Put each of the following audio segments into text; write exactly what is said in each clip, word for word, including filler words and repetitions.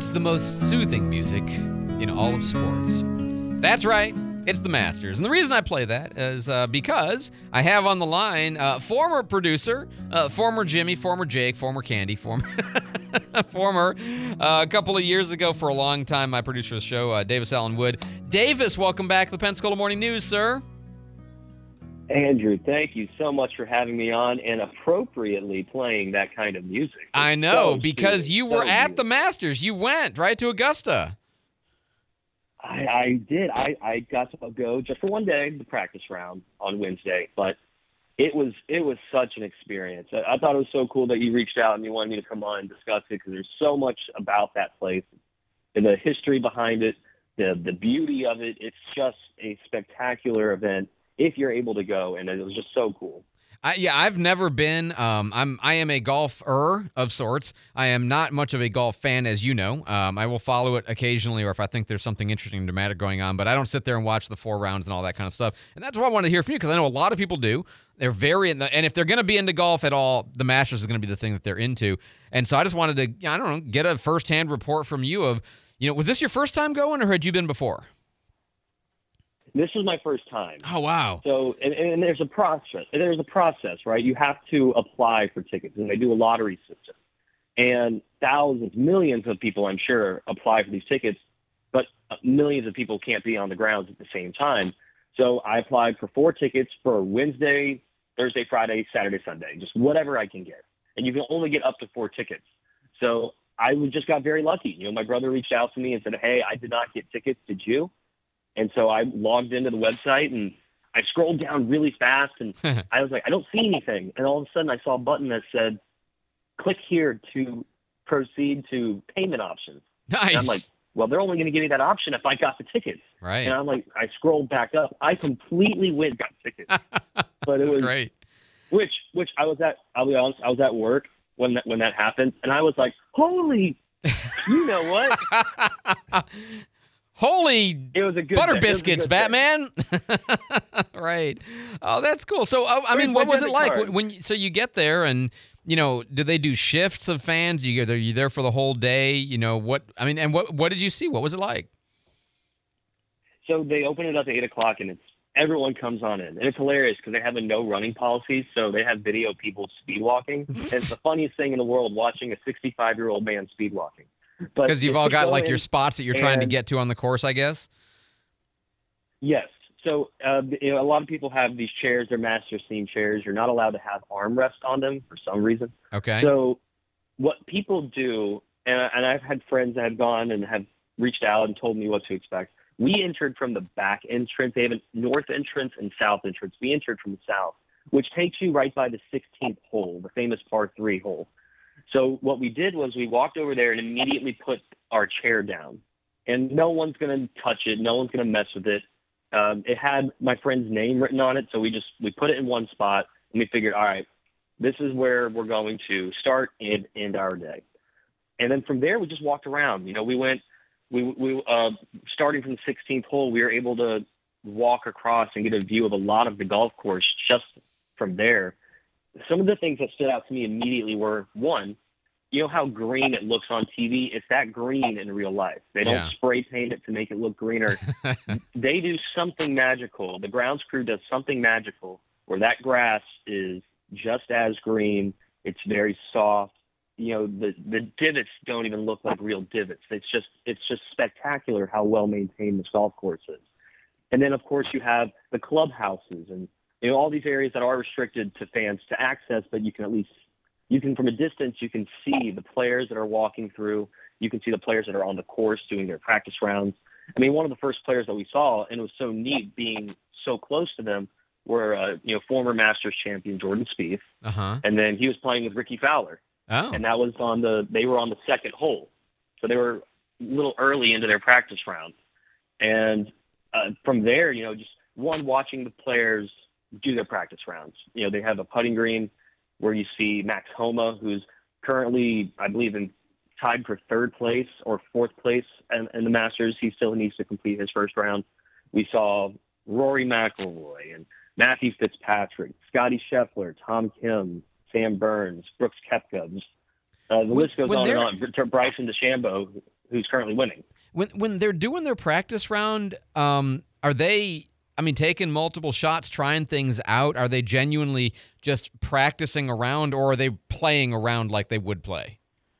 It's the most soothing music in all of sports. That's right. It's the Masters. And the reason I play that is uh, because I have on the line uh, former producer, uh, former Jimmy, former Jake, former Candy, former, former uh, a couple of years ago for a long time, my producer of the show, uh, Davis Allen Wood. Davis, welcome back to the Pensacola Morning News, sir. Andrew, thank you so much for having me on and appropriately playing that kind of music. It's I know, so because soothing, you were so at the beautiful. Masters. You went right to Augusta. I, I did. I, I got to go just for one day, the practice round on Wednesday, but it was it was such an experience. I, I thought it was so cool that you reached out and you wanted me to come on and discuss it because there's so much about that place, and the history behind it, the the beauty of it. It's just a spectacular event if you're able to go, and it was just so cool. I, yeah, I've never been. Um, I'm I am a golfer of sorts. I am not much of a golf fan, as you know. Um, I will follow it occasionally, or if I think there's something interesting and dramatic going on. But I don't sit there and watch the four rounds and all that kind of stuff. And that's what I want to hear from you, because I know a lot of people do. They're very in the, and if they're going to be into golf at all, the Masters is going to be the thing that they're into. And so I just wanted to, I don't know, get a firsthand report from you of, you know, was this your first time going, or had you been before? This was my first time. Oh, wow. So, and, and there's a process. There's a process, right? You have to apply for tickets, and they do a lottery system. And thousands, millions of people, I'm sure, apply for these tickets, but millions of people can't be on the grounds at the same time. So I applied for four tickets for Wednesday, Thursday, Friday, Saturday, Sunday, just whatever I can get. And you can only get up to four tickets. So I was- just got very lucky. You know, my brother reached out to me and said, hey, I did not get tickets. Did you? And so I logged into the website and I scrolled down really fast and I was like, I don't see anything. And all of a sudden I saw a button that said, click here to proceed to payment options. Nice. And I'm like, well, they're only going to give me that option if I got the tickets. Right. And I'm like, I scrolled back up. I completely went and got tickets. But it That's was great. Which, which I was at, I'll be honest, I was at work when that, when that happened. And I was like, holy, you know what? Holy It was a good butter day. It was a biscuits, good day. Batman. Right. Oh, that's cool. So, uh, I Where's mean, my what was it debit like card? when? when you, so you get there, and you know, do they do shifts of fans? You are you there for the whole day? You know what? I mean, and what what did you see? What was it like? So they open it up at eight o'clock, and it's everyone comes on in, and it's hilarious because they have a no running policy, so they have video people speed walking. And it's the funniest thing in the world watching a sixty-five year old man speed walking. Because you've all got like your spots that you're trying to and- get to on the course, I guess. Yes. So uh, you know, a lot of people have these chairs. They're Masters themed chairs. You're not allowed to have armrests on them for some reason. Okay. So what people do, and, and I've had friends that have gone and have reached out and told me what to expect. We entered from the back entrance. They have a north entrance and south entrance. We entered from the south, which takes you right by the sixteenth hole, the famous par three hole. So what we did was we walked over there and immediately put our chair down. And no one's going to touch it. No one's going to mess with it. Um, it had my friend's name written on it, so we just we put it in one spot, and we figured, all right, this is where we're going to start and end our day. And then from there, we just walked around. You know, we went, we we uh, starting from the sixteenth hole, we were able to walk across and get a view of a lot of the golf course just from there. Some of the things that stood out to me immediately were, one, you know how green it looks on T V? It's that green in real life. They don't Yeah. spray paint it to make it look greener. They do something magical. The grounds crew does something magical where that grass is just as green. It's very soft. You know, the, the divots don't even look like real divots. It's just it's just spectacular how well maintained this golf course is. And then, of course, you have the clubhouses and you know all these areas that are restricted to fans to access, but you can at least you can from a distance you can see the players that are walking through. You can see the players that are on the course doing their practice rounds. I mean, one of the first players that we saw, and it was so neat being so close to them, were uh, you know former Masters champion Jordan Spieth, Uh huh. and then he was playing with Ricky Fowler, Oh. and that was on the they were on the second hole, so they were a little early into their practice round, and uh, from there, you know, just one watching the players do their practice rounds. You know, they have a putting green where you see Max Homa, who's currently, I believe, in tied for third place or fourth place in, in the Masters. He still needs to complete his first round. We saw Rory McIlroy and Matthew Fitzpatrick, Scotty Scheffler, Tom Kim, Sam Burns, Brooks Koepka. Just, uh, the When- list goes when on and they're- on. Br- Bryson DeChambeau, who's currently winning. When when they're doing their practice round, um, are they? I mean, taking multiple shots, trying things out. Are they genuinely just practicing around, or are they playing around like they would play?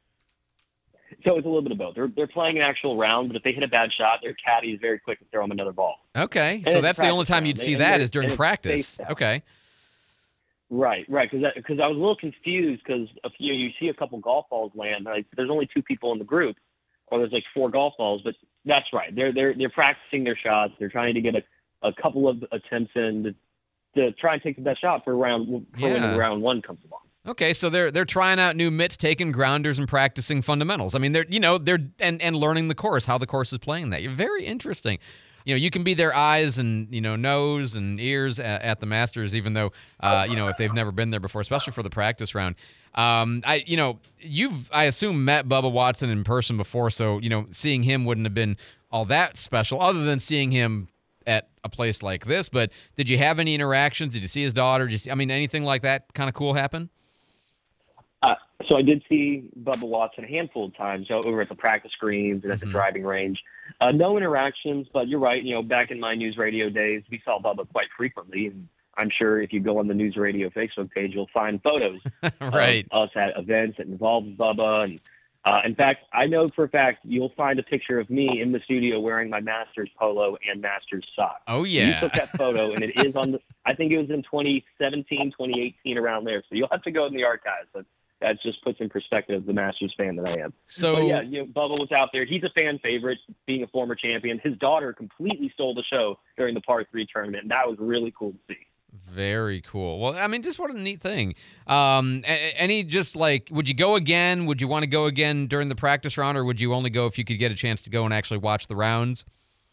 So it's a little bit of both. They're they're playing an actual round, but if they hit a bad shot, their caddy is very quick to throw them another ball. Okay, And so it's that's the only time you'd see that is during practice. Okay. Right, right. Because because I was a little confused because you you see a couple golf balls land. Like, there's only two people in the group, or there's like four golf balls. But that's right. They're they're they're practicing their shots. They're trying to get a, a couple of attempts in to, to try and take the best shot for round for Yeah. when round one comes along. Okay, so they're they're trying out new mitts, taking grounders, and practicing fundamentals. I mean, they're you know they're and and learning the course, how the course is playing that. You're very interesting. You know, you can be their eyes and you know nose and ears at, at the Masters, even though uh, you know if they've never been there before, especially for the practice round. Um, I you know you've I assume met Bubba Watson in person before, so you know seeing him wouldn't have been all that special, other than seeing him at a place like this. But did you have any interactions? Did you see his daughter? Did you see, I mean, anything like that kind of cool happen? Uh, so I did see Bubba Watson a handful of times so over at the practice greens and at Mhm. the driving range. Uh, no interactions, but you're right. You know, back in my news radio days, we saw Bubba quite frequently. And I'm sure if you go on the news radio Facebook page, you'll find photos Right. of us at events that involve Bubba. And uh, in fact, I know for a fact you'll find a picture of me in the studio wearing my Masters polo and Masters socks. Oh, You yeah. took that photo, and it is on the. I think it was in twenty seventeen, twenty eighteen, around there. So you'll have to go in the archives. But that just puts in perspective the Masters fan that I am. So, But yeah, you know, Bubba was out there. He's a fan favorite, being a former champion. His daughter completely stole the show during the par three tournament, and that was really cool to see. very cool. Well, I mean, just what a neat thing. Um, a- any just like, would you go again? Would you want to go again during the practice round, or would you only go if you could get a chance to go and actually watch the rounds?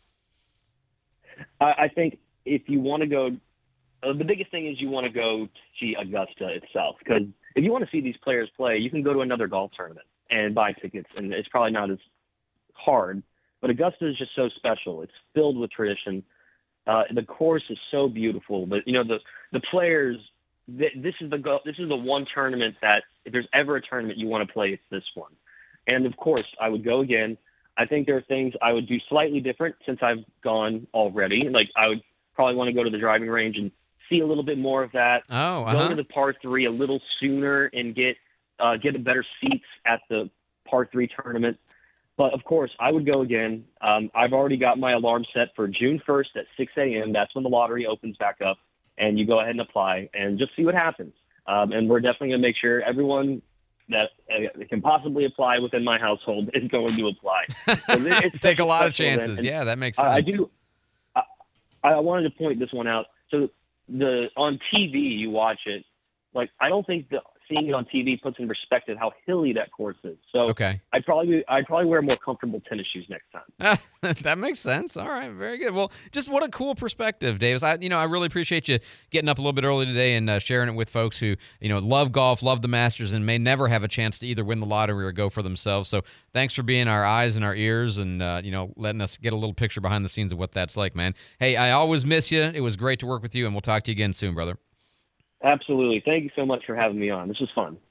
I, I think if you want to go, uh, the biggest thing is you want to go to see Augusta itself, because if you want to see these players play, you can go to another golf tournament and buy tickets, and it's probably not as hard. But Augusta is just so special. It's filled with tradition. Uh, the course is so beautiful. But you know, the the players. Th- this is the go- this is the one tournament that if there's ever a tournament you want to play, it's this one. And of course, I would go again. I think there are things I would do slightly different since I've gone already. Like I would probably want to go to the driving range and see a little bit more of that. Oh, Go uh-huh. to the par three a little sooner and get uh, get a better seats at the par three tournament. But of course, I would go again. Um, I've already got my alarm set for June first at six a.m. That's when the lottery opens back up, and you go ahead and apply and just see what happens. Um, and we're definitely going to make sure everyone that uh, can possibly apply within my household is going to apply. So it- it's Take such a lot of special event, chances. and Yeah, that makes sense. I I do. I, I wanted to point this one out. So the on T V you watch it, like I don't think the seeing it on T V puts in perspective how hilly that course is. So Okay. I'd probably I'd probably wear more comfortable tennis shoes next time. That makes sense. All right, very good. Well, just what a cool perspective, Davis. I, you know, I really appreciate you getting up a little bit early today and uh, sharing it with folks who, you know, love golf, love the Masters, and may never have a chance to either win the lottery or go for themselves. So, thanks for being our eyes and our ears, and uh, you know, letting us get a little picture behind the scenes of what that's like, man. Hey, I always miss you. It was great to work with you, and we'll talk to you again soon, brother. Absolutely. Thank you so much for having me on. This was fun.